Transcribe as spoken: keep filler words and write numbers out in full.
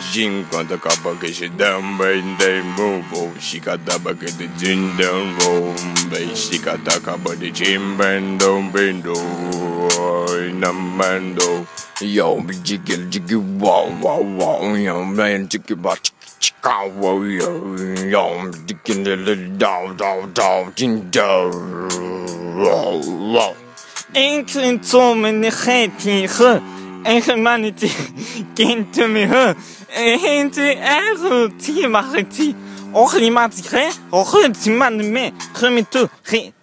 Jim quando acaba que she down bem de move she got the bucket the gin down roll she got the acaba de Jim bendo bendo namando yo jiggle jiggle wow wow wow yo man jiggle but chica wow yo yo jiggle down down down jin down wow wow ain't so many hating her and humanity came to me her and I mache die och die macht sich och die man me kommt zu